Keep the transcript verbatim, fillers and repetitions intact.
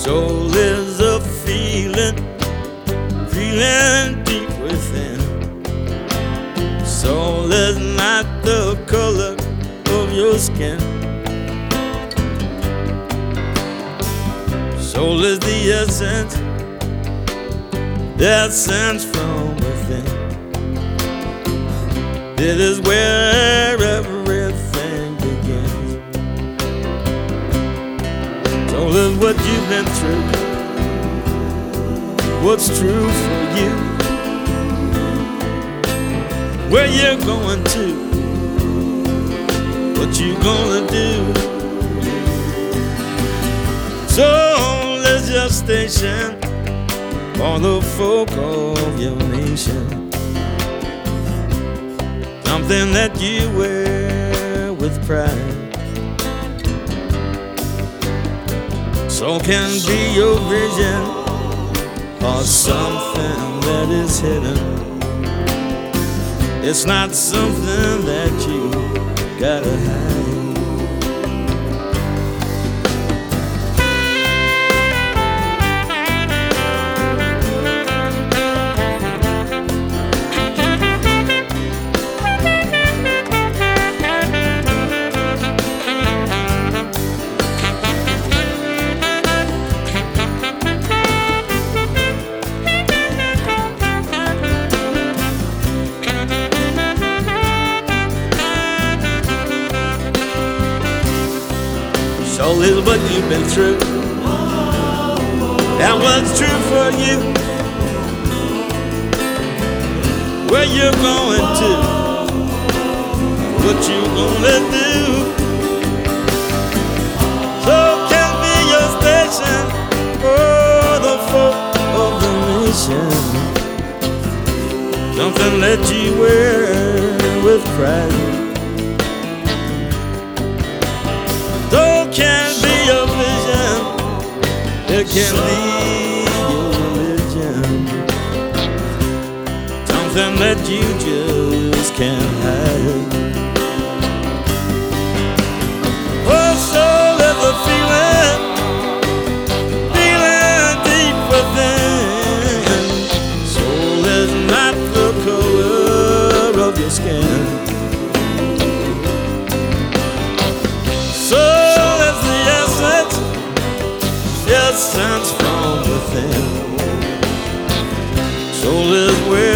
Soul is a feeling, feeling deep within. Soul is not the color of your skin. Soul is the essence, the essence from within. It is where everything begins. Soul is what you've been through, what's true for you, where you're going to, what you gonna do. Soul is your station for the folk of your nation. Something that you wear with pride. Soul can be your vision or something that is hidden. It's not something that you gotta hide. Soul is what you've been through, and what's true for you, where you're going to, what you gonna do. Soul can be your station for the folk of the nation. Something that you wear with pride. Soul can be your vision, it can be your religion. Something that you just can't hide. Oh, soul is a feeling, feeling deep within. Soul is not the color of your skin. Essence from within. Soul is where